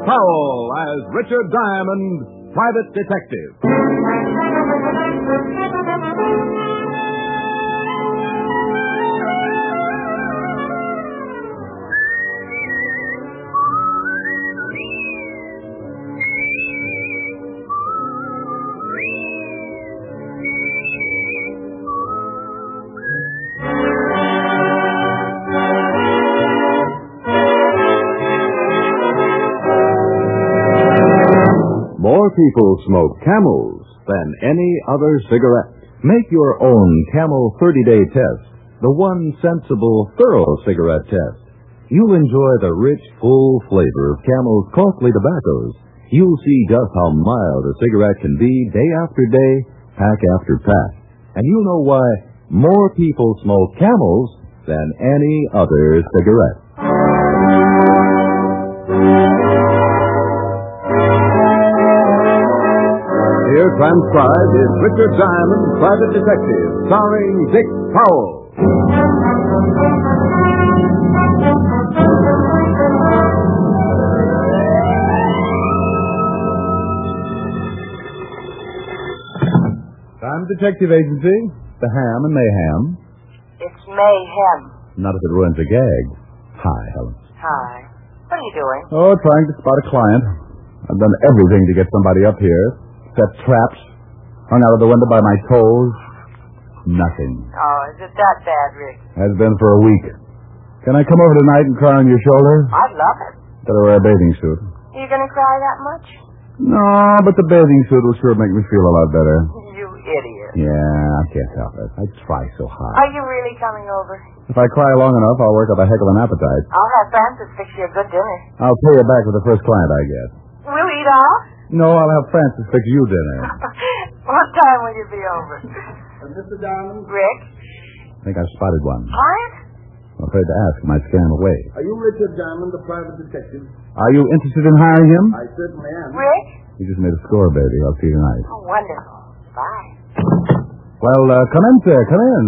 Powell as Richard Diamond, Private Detective. More people smoke Camels than any other cigarette. Make your own Camel 30-day test, the one sensible, thorough cigarette test. You'll enjoy the rich, full flavor of Camel's costly tobaccos. You'll see just how mild a cigarette can be day after day, pack after pack. And you'll know why more people smoke Camels than any other cigarette. Here transcribed is Richard Diamond, Private Detective, starring Dick Powell. Time Detective Agency, the Ham and Mayhem. It's mayhem. Not if it ruins a gag. Hi, Helen. Hi. What are you doing? Oh, trying to spot a client. I've done everything to get somebody up here. Set traps, hung out of the window by my toes. Nothing. Oh, is it that bad, Rick? Has been for a week. Can I come over tonight and cry on your shoulder? I'd love it. Better wear a bathing suit. Are you going to cry that much? No, but the bathing suit will sure make me feel a lot better. You idiot. Yeah, I can't help it. I try so hard. Are you really coming over? If I cry long enough, I'll work up a heck of an appetite. I'll have Francis fix you a good dinner. I'll pay you back with the first client I get. We'll eat off? No, I'll have Francis fix you dinner. What time will you be over? Mr. Diamond? Rick? I think I've spotted one. Client? I'm afraid to ask. He might scare him away. Are you Richard Diamond, the private detective? Are you interested in hiring him? I certainly am. Rick? He just made a score, baby. I'll see you tonight. Oh, wonderful. Bye. Well, come in, sir. Come in.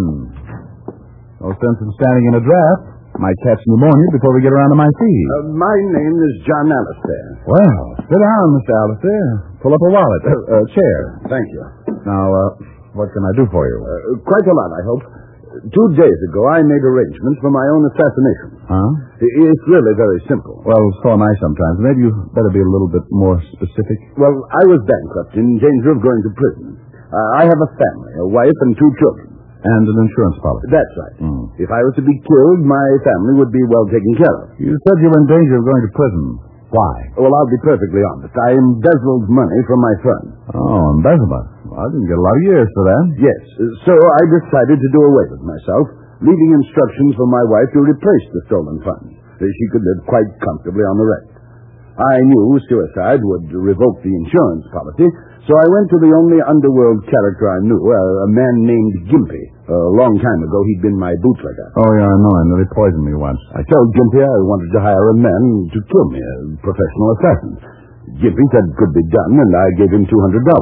No sense in standing in a draft. Might catch pneumonia before we get around to my feed. My name is John Alistair. Well, sit down, Mr. Alistair. Pull up a wallet. Chair. Thank you. Now, what can I do for you? Quite a lot, I hope. 2 days ago, I made arrangements for my own assassination. Huh? It's really very simple. Well, so am I sometimes. Maybe you better be a little bit more specific. Well, I was bankrupt, in danger of going to prison. I have a family, a wife and 2 children. And an insurance policy. That's right. If I was to be killed, my family would be well taken care of. You said you were in danger of going to prison. Why? Well, I'll be perfectly honest. I embezzled money from my firm. Oh, embezzlement. Well, I didn't get a lot of years for that. Yes. So I decided to do away with myself, leaving instructions for my wife to replace the stolen funds. She could live quite comfortably on the rest. I knew suicide would revoke the insurance policy, so I went to the only underworld character I knew, a man named Gimpy. A long time ago, he'd been my bootlegger. Oh, yeah, I know. I know. They poisoned me once. I told Gimpy I wanted to hire a man to kill me, a professional assassin. Gimpy said it could be done, and I gave him $200.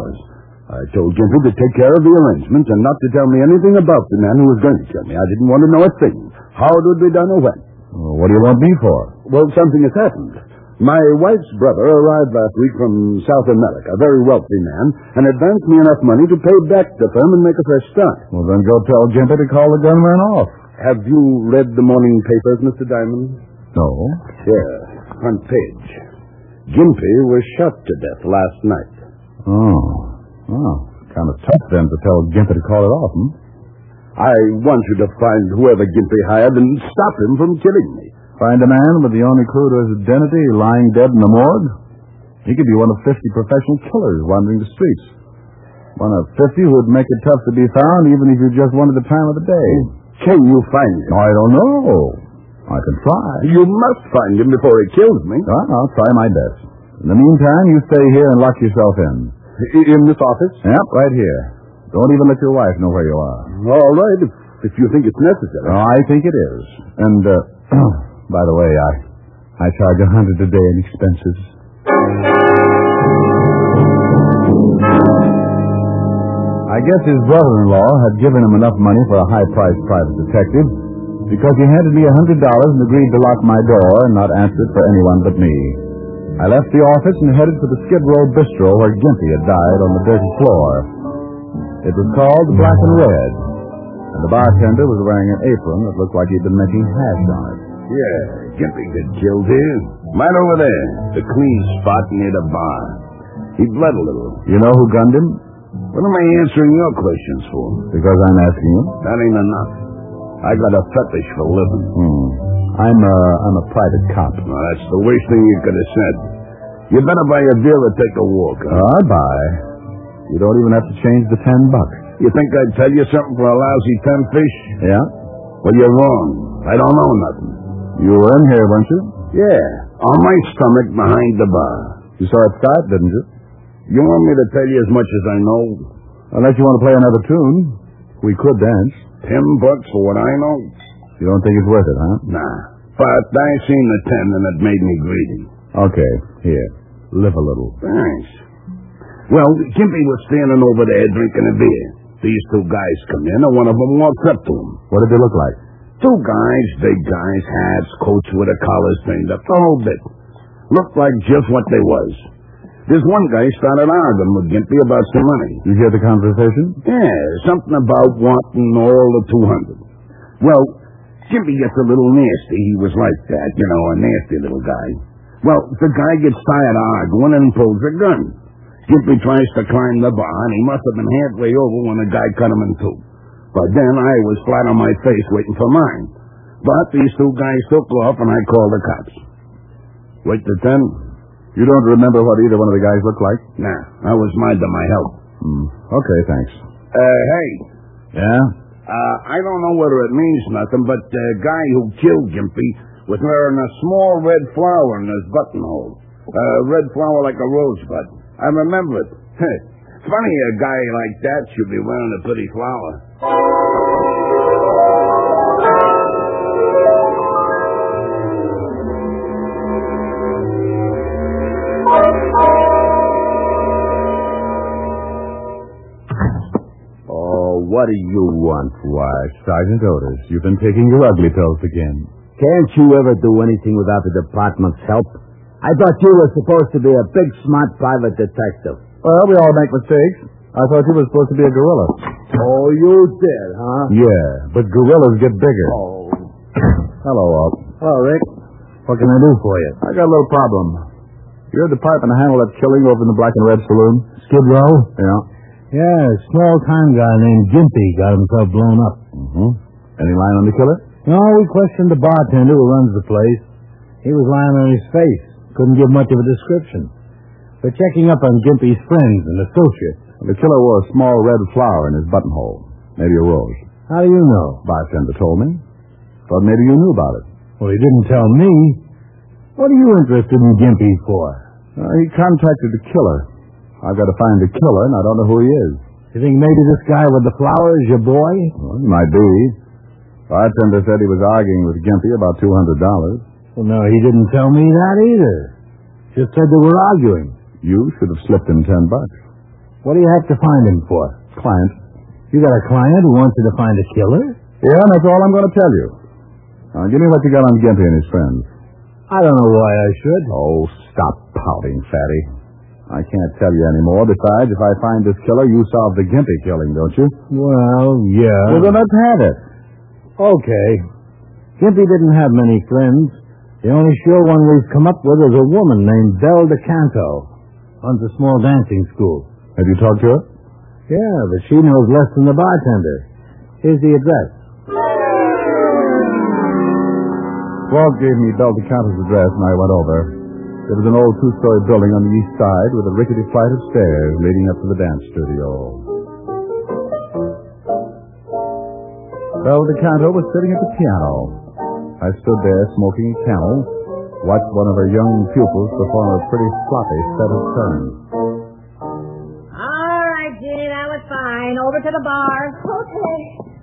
I told Gimpy to take care of the arrangements and not to tell me anything about the man who was going to kill me. I didn't want to know a thing. How it would be done or when. Well, what do you want me for? Well, something has happened. My wife's brother arrived last week from South America, a very wealthy man, and advanced me enough money to pay back the firm and make a fresh start. Well, then go tell Gimpy to call the gunman off. Have you read the morning papers, Mr. Diamond? No. Here, front page. Gimpy was shot to death last night. Oh. Well, kind of tough then to tell Gimpy to call it off, I want you to find whoever Gimpy hired and stop him from killing me. Find a man with the only clue to his identity lying dead in the morgue? He could be one of 50 professional killers wandering the streets. One of 50 who would make it tough to be found even if you just wanted the time of the day. Can you find him? I don't know. I can try. You must find him before he kills me. Well, I'll try my best. In the meantime, you stay here and lock yourself in. In this office? Yep, right here. Don't even let your wife know where you are. All right, if you think it's necessary. Oh, I think it is. And, by the way, I charge $100 a day in expenses. I guess his brother-in-law had given him enough money for a high-priced private detective because he handed me $100 and agreed to lock my door and not answer it for anyone but me. I left the office and headed for the Skid Row Bistro where Gimpy had died on the dirty floor. It was called the Black and Red, and the bartender was wearing an apron that looked like he'd been making hash on it. Yeah, Gimpy got killed here. Right over there. The clean spot near the bar. He bled a little. You know who gunned him? What am I answering your questions for? Because I'm asking you. That ain't enough. I got a fetish for living. I'm a private cop. Well, that's the worst thing you could have said. You better buy a beer or take a walk. Huh? I'll buy. You don't even have to change the $10. You think I'd tell you something for a lousy 10 fish? Yeah? Well, you're wrong. I don't know nothing. You were in here, weren't you? Yeah, on my stomach behind the bar. You saw it start, didn't you? You want me to tell you as much as I know? Unless you want to play another tune. We could dance. $10 for what I know? You don't think it's worth it, huh? Nah. But I seen the 10 and it made me greedy. Okay, here. Live a little. Thanks. Well, Gimpy was standing over there drinking a beer. These two guys come in and one of them walks up to him. What did they look like? Two guys, big guys, hats, coats with the collars turned up, the whole bit. Looked like just what they was. This one guy started arguing with Gimpy about some money. You hear the conversation? Yeah, something about wanting all the 200. Well, Gimpy gets a little nasty. He was like that, you know, a nasty little guy. Well, the guy gets tired of arguing and pulls a gun. Gimpy tries to climb the bar, and he must have been halfway over when the guy cut him in two. But then I was flat on my face waiting for mine. But these two guys took off, and I called the cops. Wait till 10. You don't remember what either one of the guys looked like? Nah, I was minding my health. Okay, thanks. Hey. Yeah? I don't know whether it means nothing, but the guy who killed Gimpy was wearing a small red flower in his buttonhole. A red flower like a rosebud. I remember it. It's funny a guy like that should be wearing a pretty flower. What do you want? Why, Sergeant Otis, you've been taking your ugly pills again. Can't you ever do anything without the department's help? I thought you were supposed to be a big, smart private detective. Well, we all make mistakes. I thought you were supposed to be a gorilla. Oh, you did, huh? Yeah, but gorillas get bigger. Oh. Hello, Walt. Hello, Rick. What can I do for you? I got a little problem. Your department handled that killing over in the Black and Red Saloon? Skid Row? Yeah. Yeah, a small-time guy named Gimpy got himself blown up. Any line on the killer? No, we questioned the bartender who runs the place. He was lying on his face. Couldn't give much of a description. We're checking up on Gimpy's friends and associates. The killer wore a small red flower in his buttonhole. Maybe a rose. How do you know? Bartender told me. Thought maybe you knew about it. Well, he didn't tell me. What are you interested in Gimpy for? He contacted the killer. I've got to find the killer, and I don't know who he is. You think maybe this guy with the flower is your boy? Well, he might be. Bartender said he was arguing with Gimpy about $200. Well, no, he didn't tell me that either. Just said they were arguing. You should have slipped him $10. What do you have to find him for? Client. You got a client who wants you to find a killer? Yeah, and that's all I'm going to tell you. Now, give me what you got on Gimpy and his friends. I don't know why I should. Oh, stop pouting, fatty. I can't tell you anymore. Besides, if I find this killer, you solve the Gimpy killing, don't you? Well, yeah. Well, then let's have it. Okay. Gimpy didn't have many friends. The only sure one we've come up with is a woman named Belle DeCanto. Runs a small dancing school. Have you talked to her? Yeah, but she knows less than the bartender. Here's the address. Walt gave me Belle DeCanto's address, and I went over. There was an old two-story building on the east side with a rickety flight of stairs leading up to the dance studio. Belle DeCanto was sitting at the piano. I stood there smoking a Camel, watched one of her young pupils perform a pretty sloppy set of turns. All right, Ginny, that was fine. Over to the bar. Okay.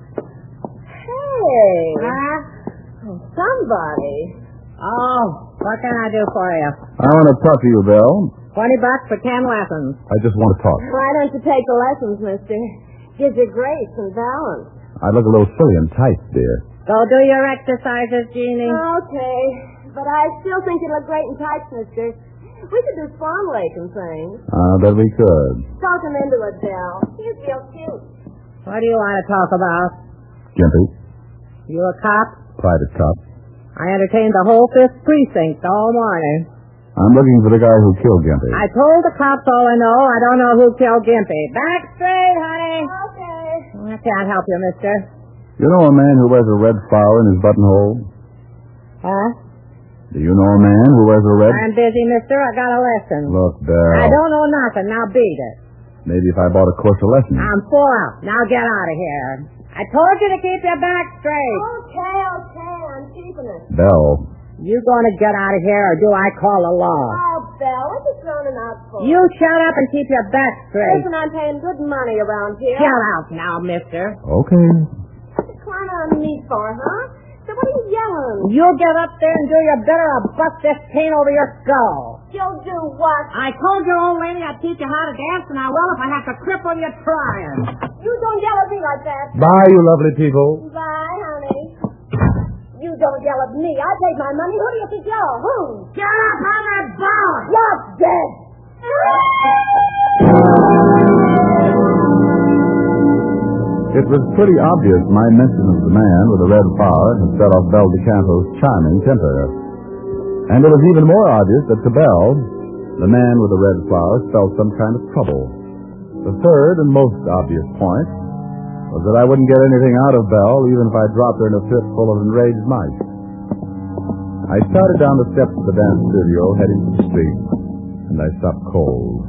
Hey. Somebody. Oh, what can I do for you? I want to talk to you, Belle. $20 for 10 lessons. I just want to talk. Why don't you take the lessons, mister? Gives you grace and balance. I look a little silly and tight, dear. Go do your exercises, Jeannie. Okay. But I still think you look great in tights, mister. We could do Swan Lake and things. I bet we could. Talk him into it, Bill. He's real cute. What do you want to talk about? Gimpy, You a cop? private cop. I entertained the whole 5th precinct all morning. I'm looking for the guy who killed Gimpy. I told the cops all I know. I don't know who killed Gimpy. Back straight, honey. Okay. I can't help you, mister. You know a man who wears a red flower in his buttonhole? Huh? Do you know a man who wears a red... I'm busy, mister. I got a lesson. Look, Belle. I don't know nothing. Now beat it. Maybe if I bought a course of lessons. I'm full out. Now get out of here. I told you to keep your back straight. Okay. I'm keeping it. Belle. You going to get out of here, or do I call the law? Oh, Bill, what's you throwing out for? You shut up and keep your back straight. Listen, I'm paying good money around here. Shut out now, mister. Okay. What you climb on me for, huh? So what are you yelling? You get up there and do your bit, or I'll bust this cane over your skull. You'll do what? I told your old lady I'd teach you how to dance, and I will if I have to cripple you trying. You don't yell at me like that. Bye, you lovely people. Bye, honey. You don't yell at me. I paid my money. Who do you think you're? Who? Get up on that bar! You're dead. It was pretty obvious my mention of the man with the red flower had set off Belle DeCanto's charming temper. And it was even more obvious that to Belle, the man with the red flower spelled some kind of trouble. The third and most obvious point was that I wouldn't get anything out of Belle even if I dropped her in a pit full of enraged mice. I started down the steps of the dance studio, heading to the street, and I stopped cold.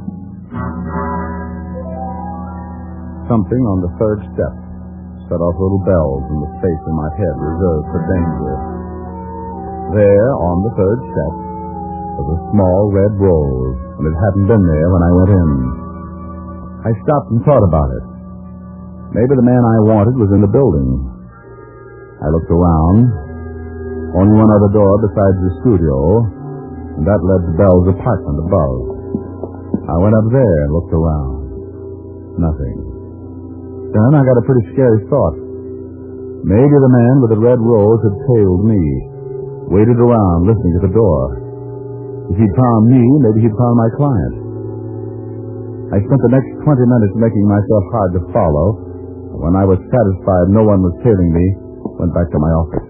Something on the third step set off little bells in the space in my head reserved for danger. There, on the third step, was a small red rose, and it hadn't been there when I went in. I stopped and thought about it. Maybe the man I wanted was in the building. I looked around. Only one other door besides the studio, and that led to Belle's apartment above. I went up there and looked around. Nothing. Then I got a pretty scary thought. Maybe the man with the red rose had tailed me, waited around listening to the door. If he'd found me, maybe he'd found my client. I spent the next 20 minutes making myself hard to follow. When I was satisfied no one was tailing me, went back to my office.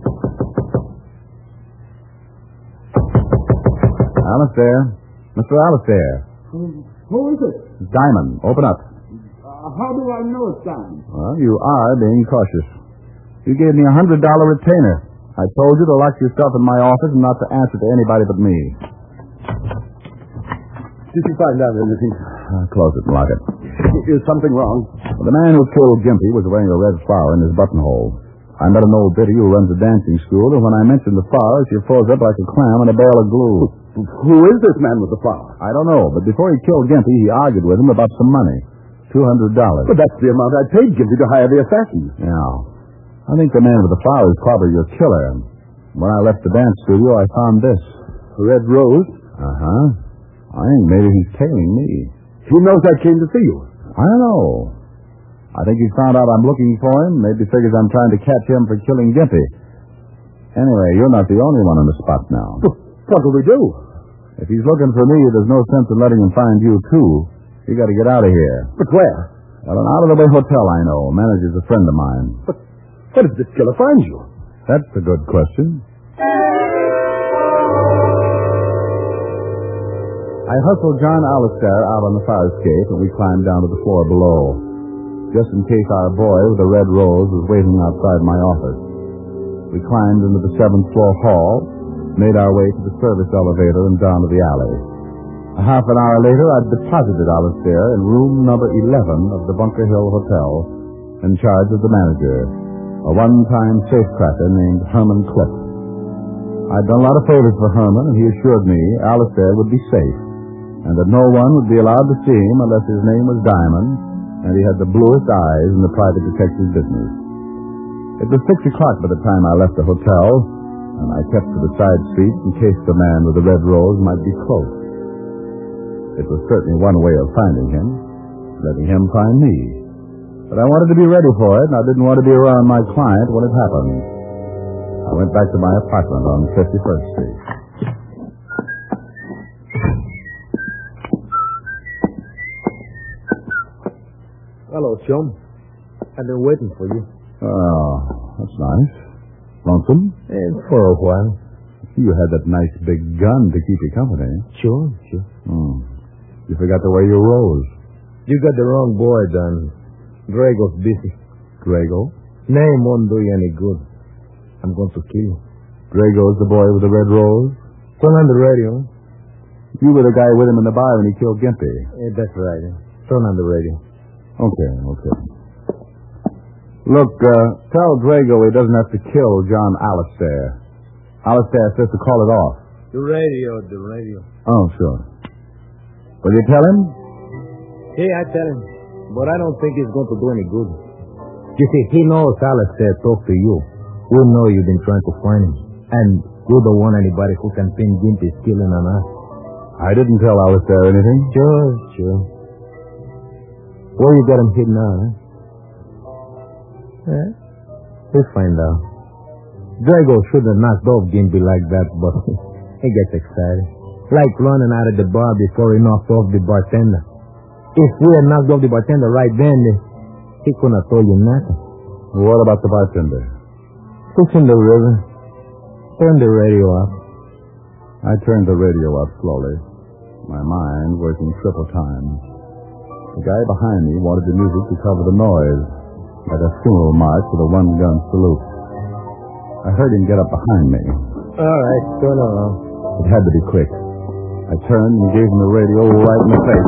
Alistair. Mr. Alistair. Who is it? Diamond, open up. How do I know it's Diamond? Well, you are being cautious. You gave me a $100 retainer. I told you to lock yourself in my office and not to answer to anybody but me. Did you find out anything? Close it and lock it. Is something wrong? Well, the man who killed Gimpy was wearing a red flower in his buttonhole. I met an old biddy who runs a dancing school, and when I mentioned the flower, she froze up like a clam in a bale of glue. Who is this man with the flower? I don't know, but before he killed Gimpy, he argued with him about some money. $200. But that's the amount I paid Gimpy to hire the assassin. Yeah. I think the man with the flower is probably your killer. When I left the dance studio, I found this. A red rose? Uh-huh. I think maybe he's tailing me. He knows I came to see you. I don't know. I think he's found out I'm looking for him. Maybe figures I'm trying to catch him for killing Gimpy. Anyway, you're not the only one on the spot now. What will we do? If he's looking for me, there's no sense in letting him find you, too. You got to get out of here. But where? Well, an out-of-the-way hotel I know. Manager's a friend of mine. But what if this killer finds you? That's a good question. I hustled John Alistair out on the fire escape, and we climbed down to the floor below, just in case our boy with the red rose was waiting outside my office. We climbed into the 7th floor hall, made our way to the service elevator and down to the alley. A half an hour later, I'd deposited Alistair in room number 11 of the Bunker Hill Hotel, in charge of the manager, a one-time safecracker named Herman Cliff. I'd done a lot of favors for Herman, and he assured me Alistair would be safe, and that no one would be allowed to see him unless his name was Diamond, and he had the bluest eyes in the private detective business. It was 6 o'clock by the time I left the hotel, and I kept to the side streets in case the man with the red rose might be close. It was certainly one way of finding him, letting him find me. But I wanted to be ready for it, and I didn't want to be around my client when it happened. I went back to my apartment on 51st Street. Hello, chum. I've been waiting for you. Oh, that's nice. Lonesome? For a while. You had that nice big gun to keep you company. Sure. You forgot to wear your rose. You got the wrong boy, Don. Drago's busy. Drago? Name won't do you any good. I'm going to kill you. Drago's the boy with the red rose? Turn on the radio. You were the guy with him in the bar when he killed Gimpy. That's right. Turn on the radio. Okay. Look, tell Drago he doesn't have to kill John Alistair. Alistair says to call it off. The radio. Oh, sure. Will you tell him? Yeah, I tell him. But I don't think it's going to do any good. You see, he knows Alistair talked to you. We know you've been trying to find him. And we don't want anybody who can pin Gimpy's killing on us. I didn't tell Alistair anything. Sure. Where you got him hidden now, huh? We'll find out. Drago should have knocked off Gimpy like that, but he gets excited. Like running out of the bar before he knocked off the bartender. If we had knocked off the bartender right then, he couldn't have told you nothing. What about the bartender? Fish in the river. Turn the radio up. I turned the radio up slowly, my mind working triple time. The guy behind me wanted the music to cover the noise, like a funeral march with a one-gun salute. I heard him get up behind me. All right, turn it on. It had to be quick. I turned and gave him the radio right in the face.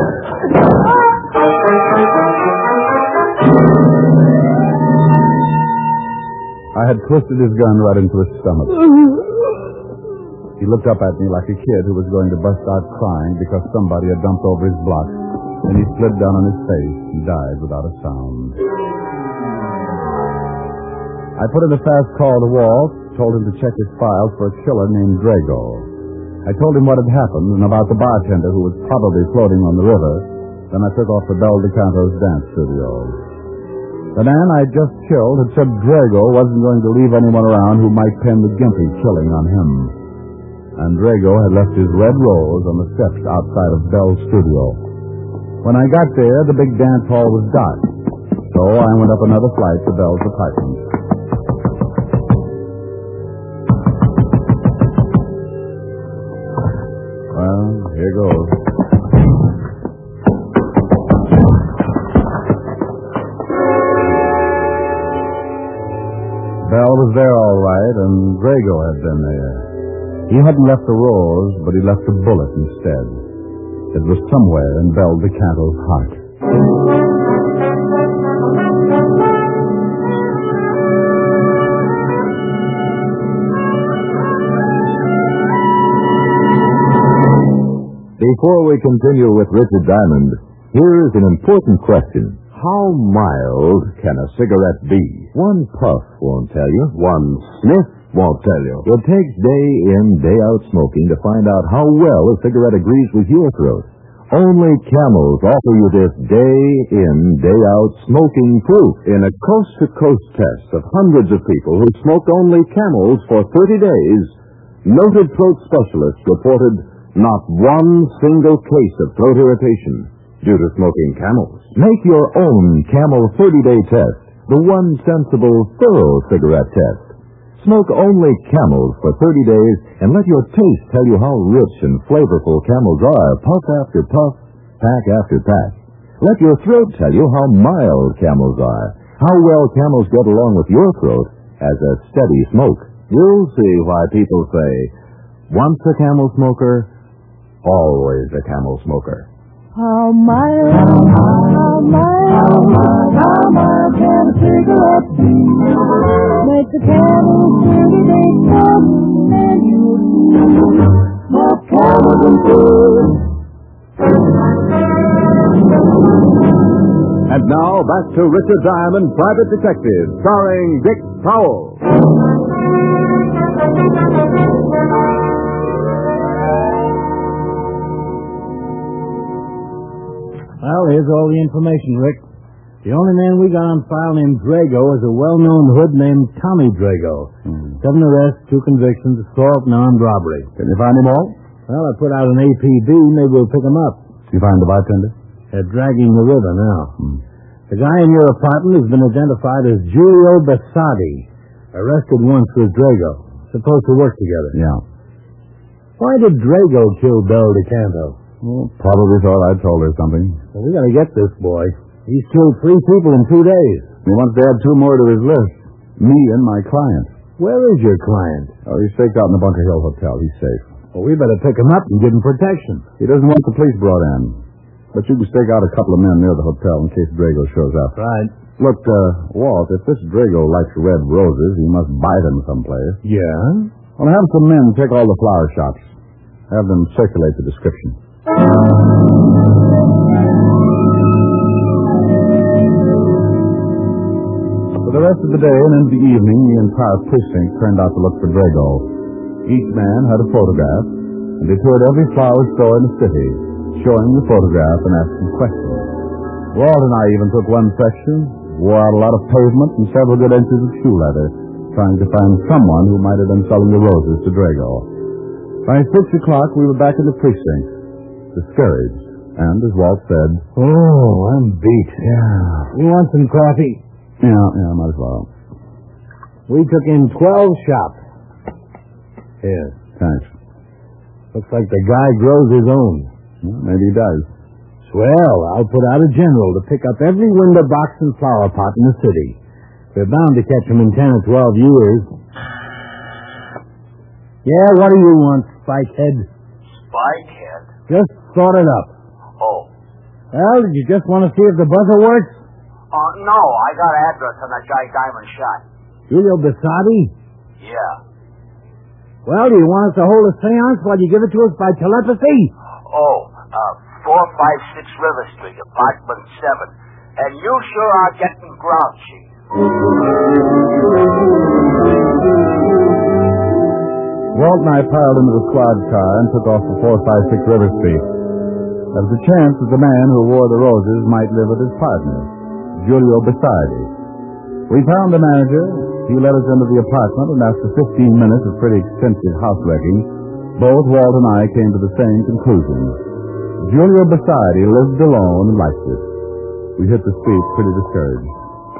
I had twisted his gun right into his stomach. He looked up at me like a kid who was going to bust out crying because somebody had dumped over his block. Then he slid down on his face and died without a sound. I put in a fast call to Walt, told him to check his files for a killer named Drago. I told him what had happened and about the bartender who was probably floating on the river. Then I took off for Bel DeCanto's dance studio. The man I just killed had said Drago wasn't going to leave anyone around who might pin the Gimpy killing on him. And Drago had left his red rose on the steps outside of Bel's studio. When I got there, the big dance hall was dark. So I went up another flight to Bel's apartment. Well, here goes. Bel was there all right, and Drago had been there. He hadn't left a rose, but he left a bullet instead. It was somewhere in Bel DeCanto's heart. Before we continue with Richard Diamond, here's an important question. How mild can a cigarette be? One puff won't tell you. One sniff won't tell you. It takes day in, day out smoking to find out how well a cigarette agrees with your throat. Only Camels offer you this day in, day out smoking proof. In a coast-to-coast test of hundreds of people who smoked only Camels for 30 days, noted throat specialists reported not one single case of throat irritation due to smoking Camels. Make your own Camel 30-day test, the one sensible, thorough cigarette test. Smoke only Camels for 30 days and let your taste tell you how rich and flavorful Camels are, puff after puff, pack after pack. Let your throat tell you how mild Camels are, how well Camels get along with your throat as a steady smoke. You'll see why people say, once a Camel smoker, always a Camel smoker. How mild can a cigarette be? Make the Camel 30-day test, and you'll see more Camels than good. And now, back to Richard Diamond, Private Detective, starring Dick Powell. Well, here's all the information, Rick. The only man we got on file named Drago is a well-known hood named Tommy Drago. 7 arrests, 2 convictions, assault and armed robbery. Can you find him all? Well, I put out an APB. Maybe we'll pick him up. Did you find the bartender? They're dragging the river now. The guy in your apartment has been identified as Giulio Bassati, arrested once with Drago. Supposed to work together. Yeah. Why did Drago kill Belle DeCanto? Well, probably thought I'd told her something. Well, we gotta get this boy. He's killed 3 people in 2 days. He wants to add 2 more to his list. Me and my client. Where is your client? Oh, he's staked out in the Bunker Hill Hotel. He's safe. Well, we better pick him up and give him protection. He doesn't want the police brought in. But you can stake out a couple of men near the hotel in case Drago shows up. Right. Look, Walt, if this Drago likes red roses, he must buy them someplace. Yeah? Well, have some men check all the flower shops. Have them circulate the description. For the rest of the day and into the evening, the entire precinct turned out to look for Drago. Each man had a photograph, and they toured every flower store in the city, showing the photograph and asking questions. Walt and I even took one section, wore out a lot of pavement and several good inches of shoe leather, trying to find someone who might have been selling the roses to Drago. By 6 o'clock, we were back in the precinct, discouraged, and, as Walt said, Oh, I'm beat. Yeah. You want some coffee? Yeah, might as well. We took in 12 shops. Here. Thanks. Looks like the guy grows his own. Well, maybe he does. Swell. I'll put out a general to pick up every window box and flower pot in the city. We're bound to catch him in 10 or 12 years. Yeah, what do you want, Spikehead? Spikehead? Just sort it up. Oh. Well, did you just want to see if the buzzer works? No, I got an address on that guy Diamond shot. Julio Bassati? Yeah. Well, do you want us to hold a seance while you give it to us by telepathy? Oh, 456 River Street, apartment 7. And you sure are getting grouchy. Walt and I piled into the squad car and took off for 456 River Street. There was a chance that the man who wore the roses might live with his partner, Giulio Bassati. We found the manager. He led us into the apartment, and after 15 minutes of pretty extensive housewrecking, both Walt and I came to the same conclusion. Giulio Bassati lived alone and liked it. We hit the street pretty discouraged.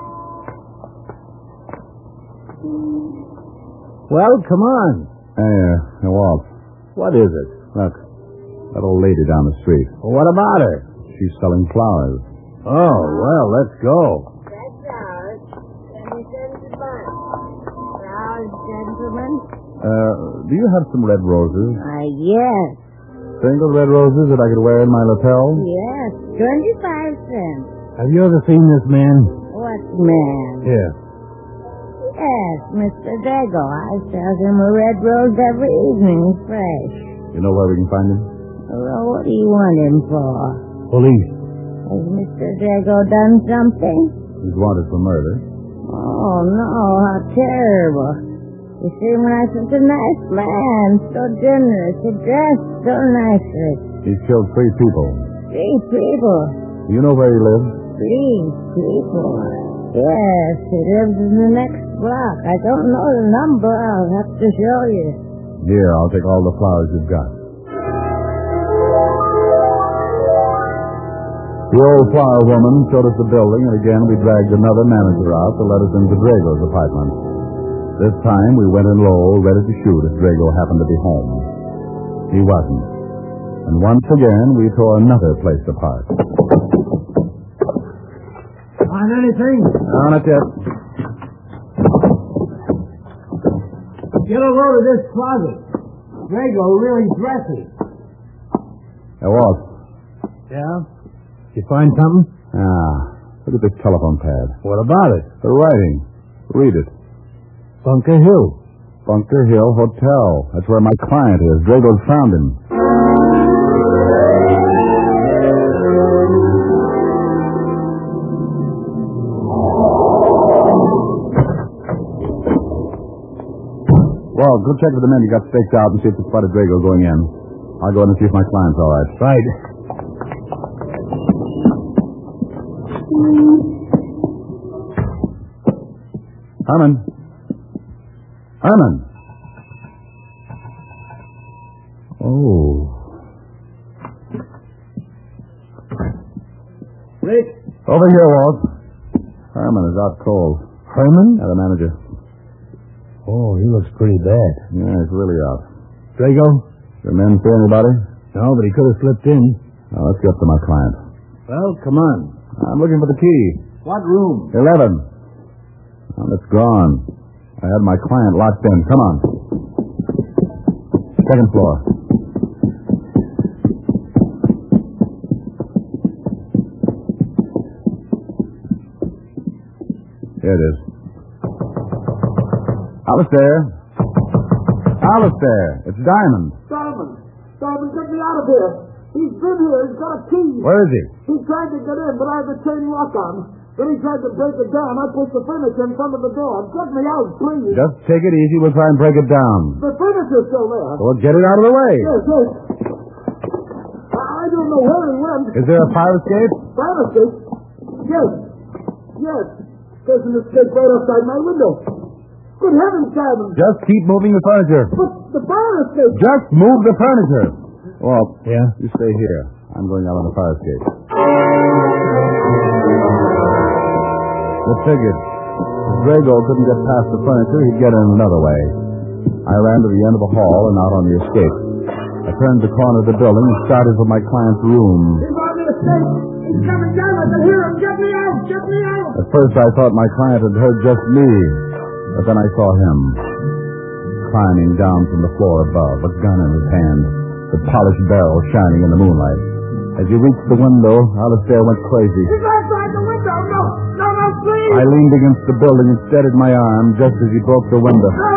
Well, come on. Hey, Walt. What is it? Look, that old lady down the street. Well, what about her? She's selling flowers. Oh, well, let's go. That's ours. 27 bucks. Flowers, gentlemen. Do you have some red roses? Yes. Single red roses that I could wear in my lapel? Yes. 25 cents. Have you ever seen this man? What man? Here. Yes, Mr. Dago. I sell him a red rose every evening, fresh. You know where we can find him? Well, what do you want him for? Police. Has Mr. Dago done something? He's wanted for murder. Oh, no, how terrible. You see, when I such a nice man, so generous, he dressed so nicely. He's killed 3 people. 3 people. Do you know where he lives? 3 people. Yes, he lives in the next block. I don't know the number. I'll have to show you. Here, I'll take all the flowers you've got. The old flower woman showed us the building, and again we dragged another manager out to let us into Drago's apartment. This time we went in low, ready to shoot if Drago happened to be home. He wasn't. And once again we tore another place apart. Find anything? No, not yet. Get a load of this closet. Drago really dresses. Hey, Walt. Yeah? You find something? Look at this telephone pad. What about it? The writing. Read it. Bunker Hill. Bunker Hill Hotel. That's where my client is. Drago's found him. Well, go check with the men you got staked out and see if they spotted Drago going in. I'll go in and see if my client's all right. Right. Herman. Herman. Oh. Rick. Over here, Walt. Herman is out cold. Herman? Yeah, the manager. Oh, he looks pretty bad. Yeah, he's really out. Drago? Your men see anybody? No, but he could have slipped in. Now, let's get to my client. Well, come on. I'm looking for the key. What room? 11. Well, it's gone. I had my client locked in. Come on. Second floor. Here it is. Alistair. Alistair. It's Diamond. Diamond, get me out of here. He's been here. He's got a key. Where is he? He tried to get in, but I had the chain lock on. Then he tried to break it down. I pushed the furniture in front of the door. Get me out, please. Just take it easy. We'll try and break it down. The furniture's still there. Well, get it out of the way. Yes. I don't know where he went. Is there a fire escape? Fire escape? Yes. There's an escape right outside my window. Good heavens, Diamond. Just keep moving the furniture. But the fire escape... Just move the furniture. Well, Yeah? you stay here. I'm going out on the fire escape. It figured. If Drago couldn't get past the furniture, he'd get in another way. I ran to the end of the hall and out on the escape. I turned the corner of the building and started for my client's room. He's on the escape. He's coming down. I can hear him. Get me out. Get me out. At first, I thought my client had heard just me, but then I saw him climbing down from the floor above, a gun in his hand, the polished barrel shining in the moonlight. As he reached the window, Alistair went crazy. He's outside the window. No, please. I leaned against the building and steadied my arm just as he broke the window. No.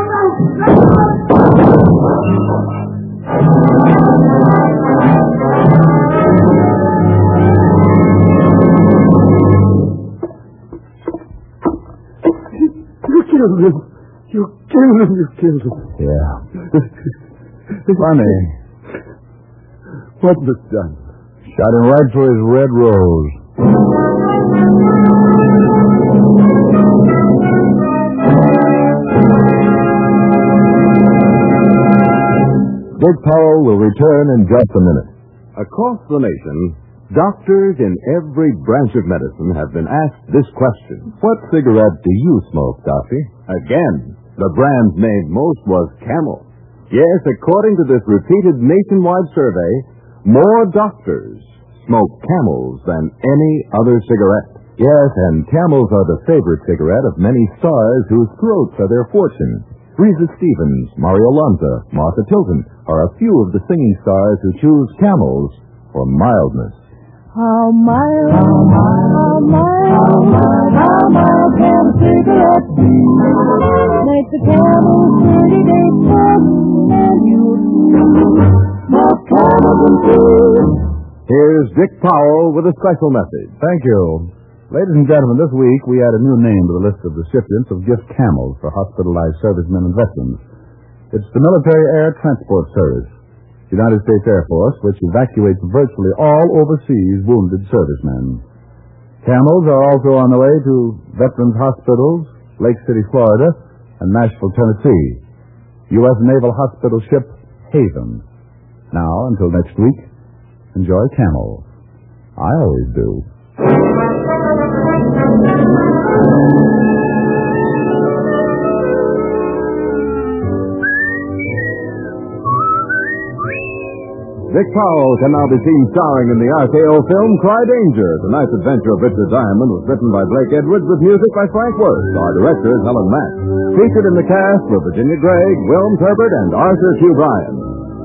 You killed him. Yeah. Funny. What was done? Shot him right through his red rose. Dick Powell will return in just a minute. Across the nation, doctors in every branch of medicine have been asked this question. What cigarette do you smoke, Doctor? Again, the brand named most was Camel. Yes, according to this repeated nationwide survey, more doctors smoke Camels than any other cigarette. Yes, and Camels are the favorite cigarette of many stars whose throats are their fortune. Reza Stevens, Mario Lanza, Martha Tilton are a few of the singing stars who choose Camels for mildness. How mild can a cigarette be? Make the Camel 30-day fun, and you'll smoke Camel and food. Here's Dick Powell with a special message. Thank you. Ladies and gentlemen, this week we add a new name to the list of recipients of gift camels for hospitalized servicemen and veterans. It's the Military Air Transport Service, United States Air Force, which evacuates virtually all overseas wounded servicemen. Camels are also on the way to veterans' hospitals, Lake City, Florida, and Nashville, Tennessee. U.S. Naval Hospital ship Haven. Now, until next week, enjoy Camel. I always do. Dick Powell can now be seen starring in the RKO film Cry Danger. Tonight's adventure of Richard Diamond was written by Blake Edwards with music by Frank Worth. Our director is Helen Mack. Featured in the cast were Virginia Gregg, Wilm Turbert, and Arthur Q. Bryan.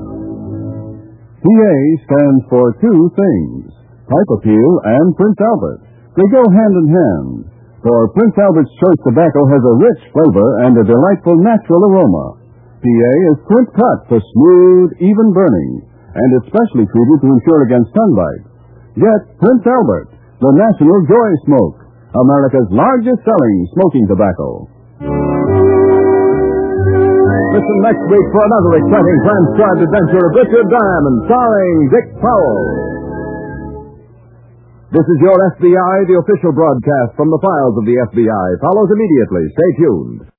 PA stands for two things, Pipe Appeal and Prince Albert. They go hand in hand, for Prince Albert's choice tobacco has a rich flavor and a delightful natural aroma. PA is print cut for smooth, even burning, and it's specially treated to ensure against sunlight. Yet Prince Albert, the national joy smoke, America's largest selling smoking tobacco. Listen next week for another exciting transcribed adventure of Richard Diamond, starring Dick Powell. This is your FBI, the official broadcast from the files of the FBI. Follows immediately. Stay tuned.